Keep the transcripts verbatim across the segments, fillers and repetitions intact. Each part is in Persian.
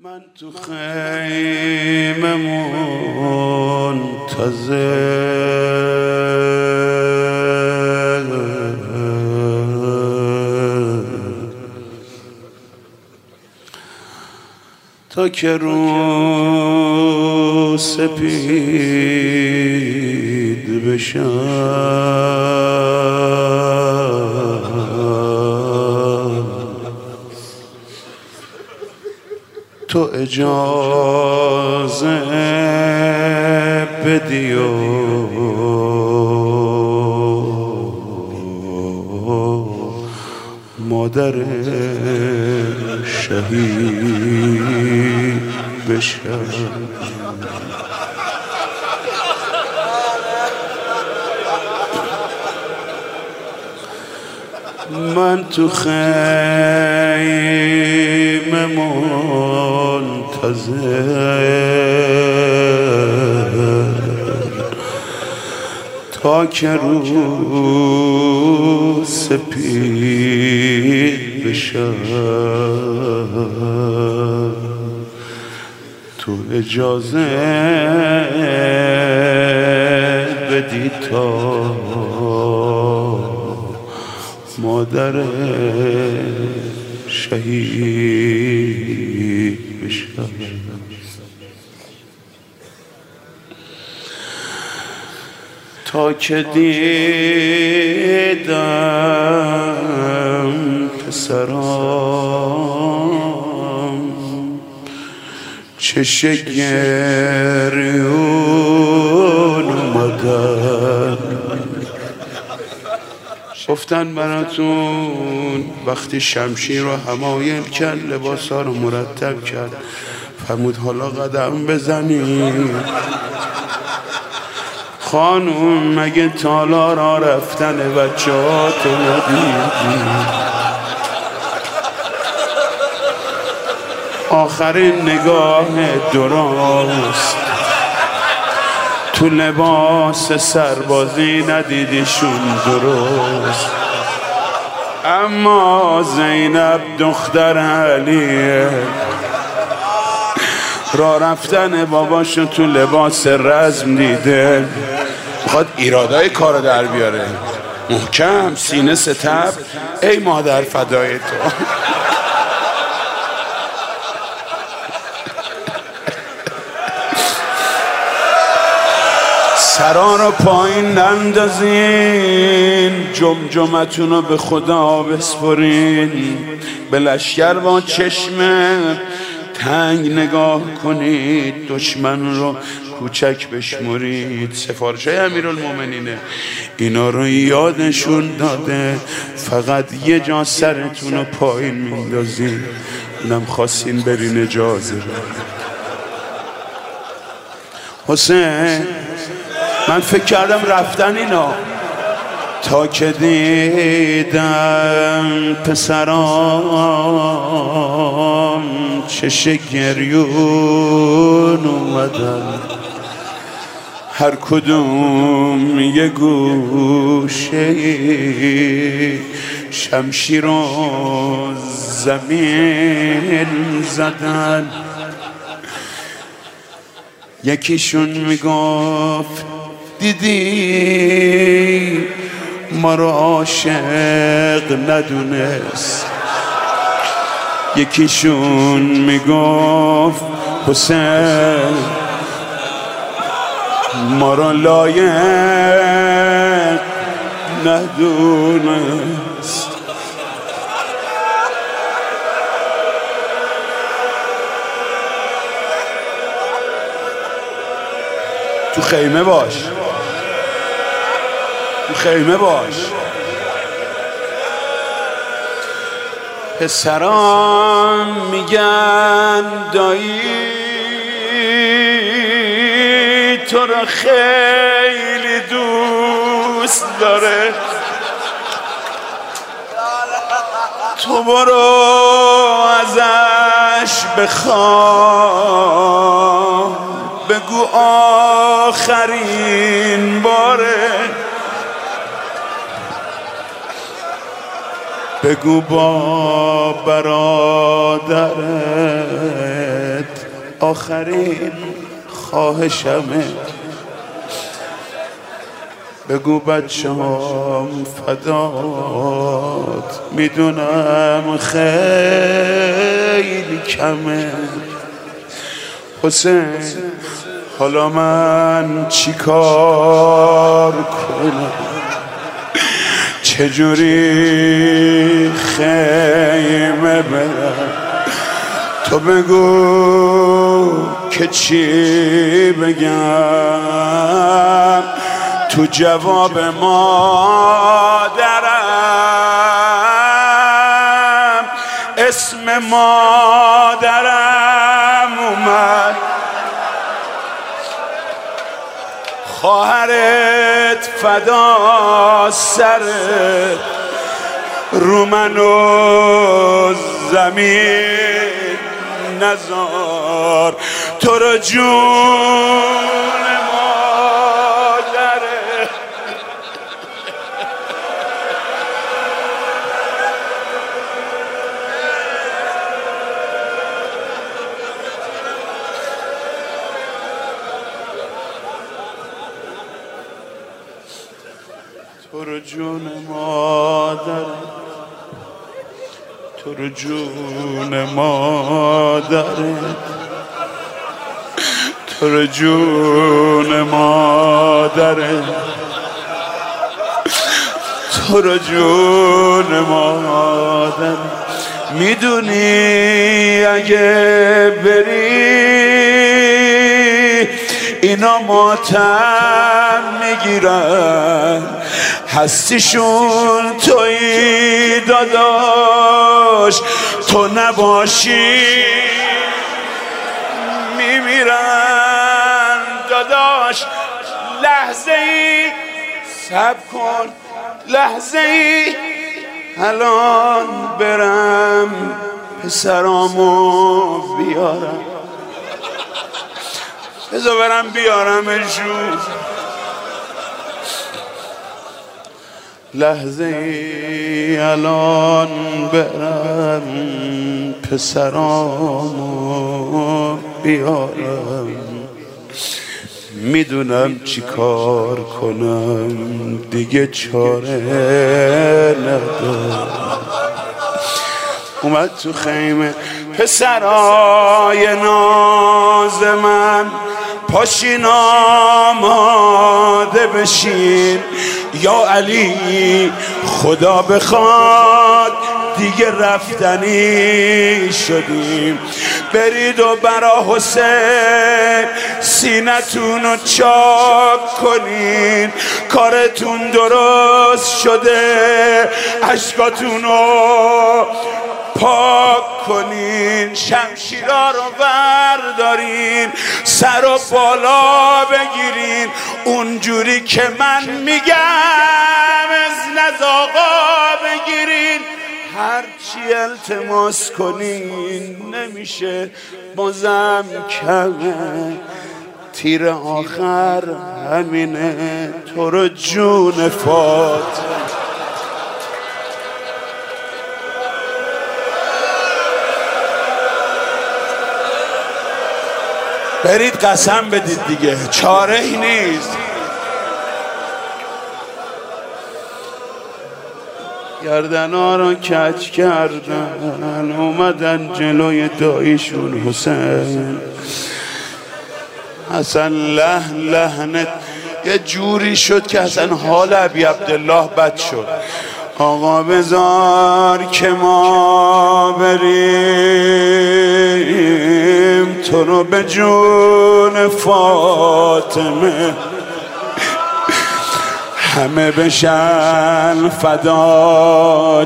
من تو خیمه منتظر تا که رو سپید بشم تو اجازه بدی و مادر شهید بشم. من تو خیمه منتظر تا که رو سپید بشم تو اجازه بدی تا مادر شهید بشم. تا که دیدم پسرام چش گریون اومدن گفتن براتون وقتی شمشیر رو حمایل کرد لباسا رو مرتب کرد فرمود حالا قدم بزنید. خانوم مگه تالا را رفتن بچه ها تو ندیدی؟ آخرین نگاه درست تو لباس سربازی ندیدیشون درست. اما زینب دختر علیه را رفتن باباشو تو لباس رزم دیده میخواد ایرادای کارو در بیاره. محکم سینه ستب ای مادر فدای تو. سرا رو پایین نندازین جمجمتون رو به خدا بسپرین به لشکر با چشم تنگ نگاه کنید دشمن رو کوچک بشمرید. سفارشای امیرالمومنینه اینا رو یادشون داده فقط یه جا سرتون رو پایین میندازین اونم خواستین برین اجازه. حسین من فکر کردم رفتن اینا تا که دیدم پسرام چش گریون اومدن هر کدوم یه گوشه شمشیر و زمین زدن. یکیشون میگفت دیدی ما رو عاشق ندونست. یکیشون میگفت حسین ما رو لایق ندونست. تو خیمه باش تو خیمه باش. پسران میگن دایی تو رو خیلی دوست داره تو برو ازش بخواه بگو آخرین باره بگو با برادرت آخرین خواهشمه، بگو بچه هم فدات، میدونم خیلی کمه. حسین حالا من چی کار کنم، چجوری خیمه برم؟ تو بگو که چی بگم تو جواب مادرم. اسم مادرم اومد، خواهرت فدا سرت، رو من و زمین نزار، تو رو جون مادره. تو رو جون مادره، تو رو جون مادره، تو رو جون مادره، تو رو جون مادره. میدونی اگه بری اینا ماتم میگیرن، هستیشون تویی داداش، تو نباشی میمیرن داداش. لحظه ای صبر کن، لحظه ای الان برم پسرامو بیارم، بذار برم بیارمشون. لحظه ای الان برم پسرامو بیارم، میدونم چی کار کنم دیگه چاره ندارم. اومد تو خیمه پسرای ناز من، پاشین آماده بشین، یا علی خدا بخواد دیگه رفتنی شدیم. برید و برا حسین سینتون رو چاک کنین، کارتون درست شده، اشکاتون رو پاک کنین، شمشیرا رو بردارین، سر و بالا بگیرین، اونجوری که من میگم از نزاقا بگیرین. هرچی التماس کنین نمیشه، بازم کمه، تیر آخر همینه، تو رو جون فاطمه. برید قسم بدید دیگه، چاره ای نیست. گردنا رو کج کردن، اومدن جلوی داییشون حسین. اصلا لحن لحنت یه جوری شد که اصلا حال ابی عبدالله بد شد. آقا بذار که ما بریم، تو رو به جون فاطمه همه بشن فدا،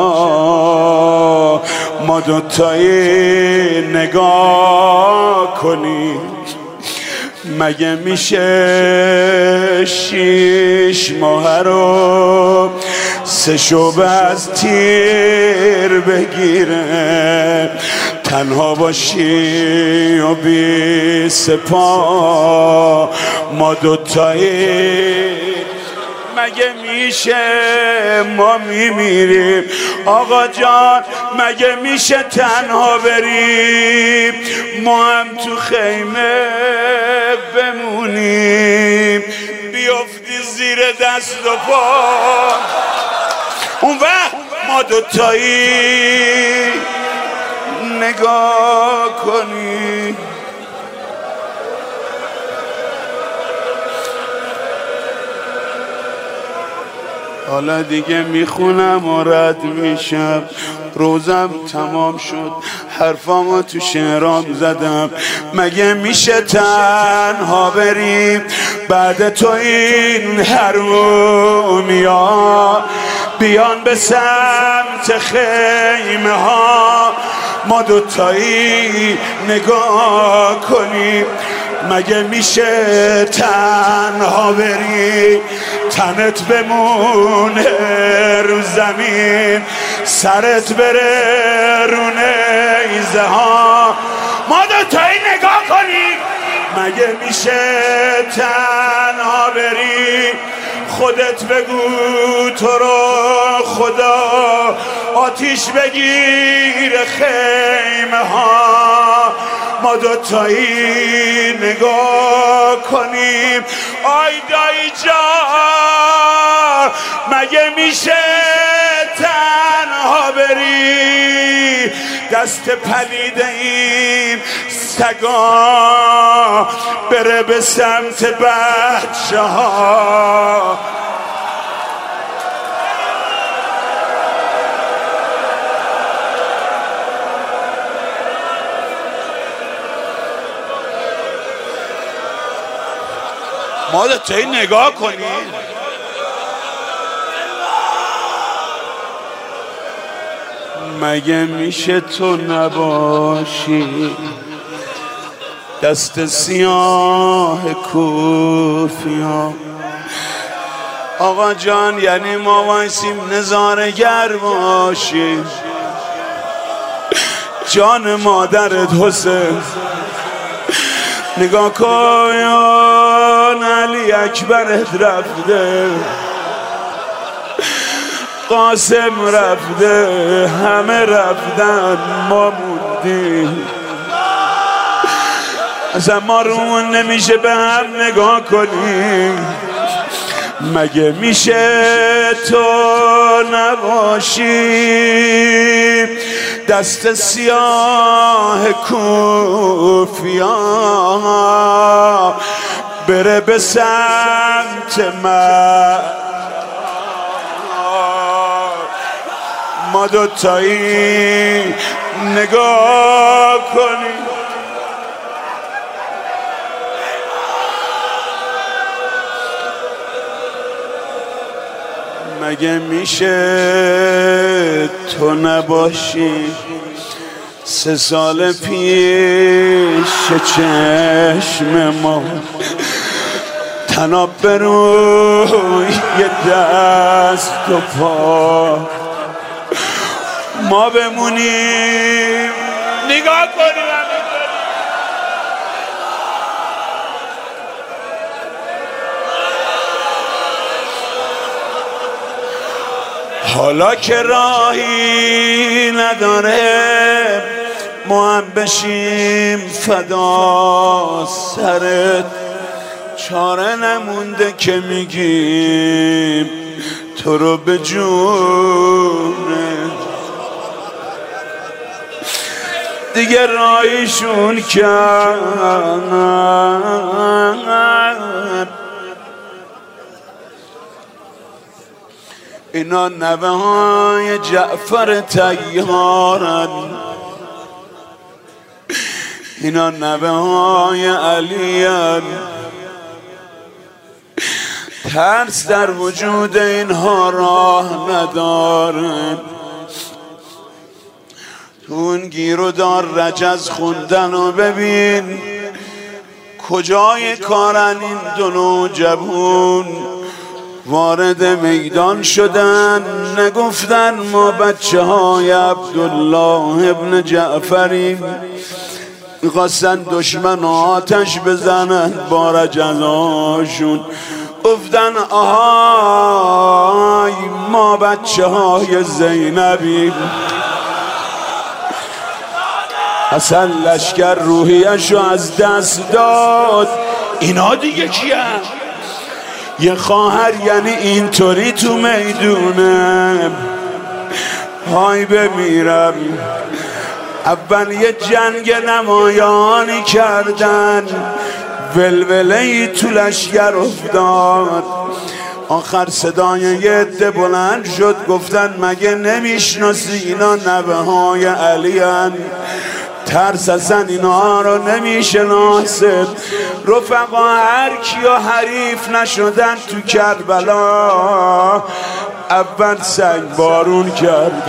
چرا ما دوتایی نگاه کنیم؟ مگه میشه شیش ماه رو سه شعبه از تیر بگیره، تنها باشی و بی سپاه ما دوتایی؟ مگه میشه ما میمیریم آقا جان؟ مگه میشه تنها بریم؟ ما هم تو خیمه بمونیم، بیافتی زیر دست و پا، اون وقت ما دوتایی نگاه کنیم. حالا دیگه میخونم و رد میشم، روزم تمام شد، حرفامو تو شعرام زدم. مگه میشه تنها بریم بعد تو این حرومیا بیان به سمت خیمه ها، ما دوتایی نگاه کنیم. مگه میشه تنها بری تنت بمونه رو زمین، سرت بره رو نیزه ها، ما دوتایی نگاه کنیم. مگه میشه تنها بری خودت بگو تو رو خدا آتیش بگیر خیمه ها، ما دوتایی نگاه کنیم. آی دایی جان مگه میشه تنها بری دست پلیده این سگا بره به سمت بچه ها. ما دوتایی نگاه کنیم. مگه میشه تو نباشی دست سیاه کوفیا. آقا جان یعنی ما وایسیم نظاره‌گر باشیم، جان مادرت حسین نگاه کن علی اکبرت رفته، قاسم رفته، همه رفتن، ما موندیم. اصلا ما رومون نمیشه به هم نگاه کنیم. مگه میشه تو نباشی دست سیاه کوفیا بره به سمت من، ما دوتایی نگاه کنیم. مگه میشه تو نباشی سه سال پیش چشم ما تناب بروی یه دست و پا، ما بمونیم نگاه کنیم. حالا که راهی نداره ما هم بشیم فدا سرت، چاره نمونده که میگیم تو رو به جونه دیگه راهیشون کرد. اینا نوه های جعفر طیارن، اینا نوه های علیان، ترس در وجود اینها راه ندارن. تو اون گیر و دار رجز خوندن و ببین کجای کارن این دو نوجوان. وارد میدان شدن نگفتن ما بچه های عبدالله ابن جعفریم، میخواستن دشمن آتش بزنن با رجزاشون. گفتن آهای ما بچه های زینبیم. اصلا لشکر روحیشو از دست داد. اینا دیگه کیه؟ یه خواهر یعنی اینطوری تو میدونه های بمیرم. اول یه جنگ نمایانی کردن، ولوله ای تو لشکر افتاد. آخر صدای یه عده بلند شد گفتن مگه نمیشناسی اینا نوه های علی هن؟ ترس اصلا اینا رو نمیشناسه. رفقا هر کیا حریف نشدن تو کربلا اول سنگ بارون کرد.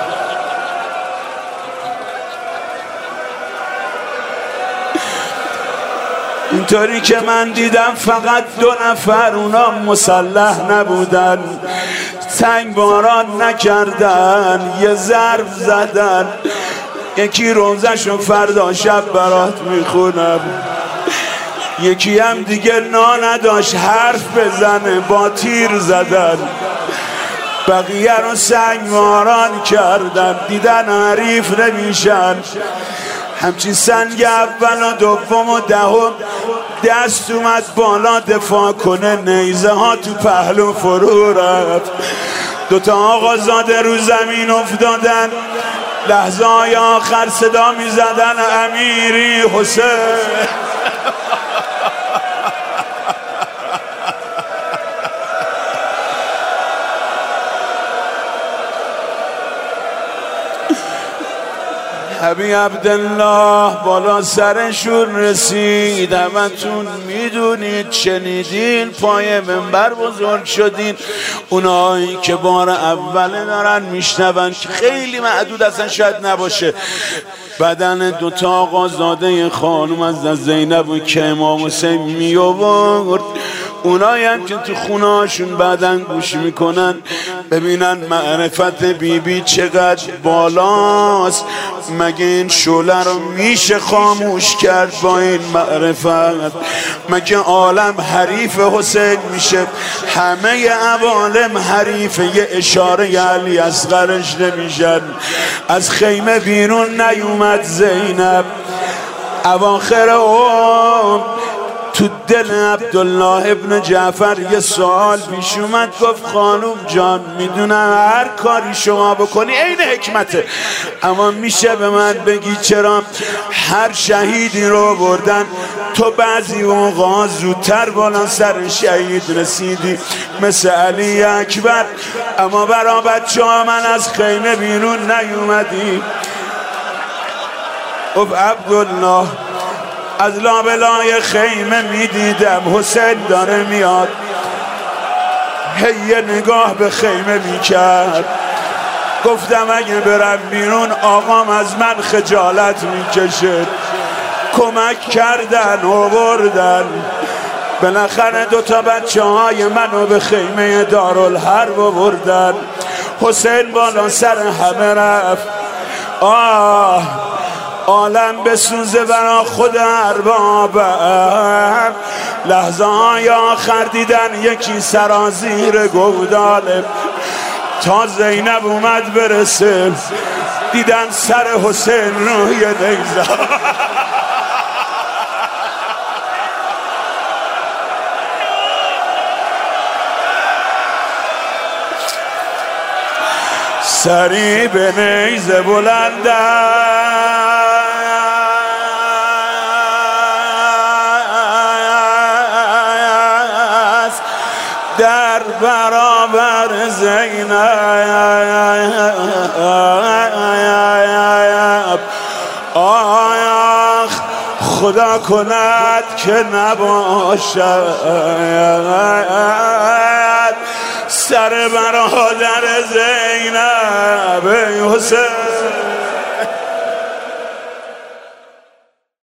اینطوری که من دیدم فقط دو نفر اونا مسلح نبودن، سنگ باران نکردن، یه ضرب زدن. یکی روزشو فردا شب برات میخونم، یکی هم دیگه نا نداشت حرف بزنه با تیر زدن. بقیه رو سنگ باران کردن، دیدن حریف نمیشن. همچین سنگ اول و دوم و دهم دست اومد بالا دفاع کنه، نیزه ها تو پهلو فرو رفت. دوتا آقازاده رو زمین افتادن، لحظه های آخر صدا می زدن امیری حسین. حبیب عبدالله بالا سرشون رسید. همتون میدونید شنیدین پای منبر بزرگ شدین. اونایی که بار اوله دارن میشنون که خیلی معدود اصلا شاید نباشه. بدن دوتا آقازاده خانم از زینب که امام حسین می آورد، اونایی هم که تو خونهاشون بعدن گوش میکنن ببینن معرفت بیبی بی چقدر بالاست. مگه این شعله رو میشه خاموش کرد با این معرفت؟ مگه عالم حریف حسین میشه؟ همه عوالم حریف یه اشاره علی اصغرش نمیشن. از خیمه بیرون نیومد زینب. اواخر عمر تو دل عبدالله ابن جعفر یه سوال پیش اومد، گفت خانوم جان میدونم هر کاری شما بکنی عین حکمته، اما میشه به من بگی چرا هر شهیدی رو بردن تو بعضی اوقات زودتر بالا سر شهید رسیدی مثل علی اکبر، اما برا بچه ها من از خیمه بیرون نیومدی؟ گفت عبدالله از لابلای خیمه میدیدم حسین داره میاد، هی نگاه به خیمه میکرد. گفتم اگه برم بیرون آقام از من خجالت میکشه. کمک کردن و بردن، بالاخره دوتا بچه های منو به خیمه دارالحرب بردن. حسین بالا سر همه رفت. آه عالم بسوزه برا خود اربابم. لحظه های آخر دیدن یکی سرازیر گوداله. تا زینب اومد برسه دیدن سر حسین روی نیزه. سری به نیزه بلند است در برابر زینب. آخ خدا کند که نباشد سر برادر زینب. ای حسین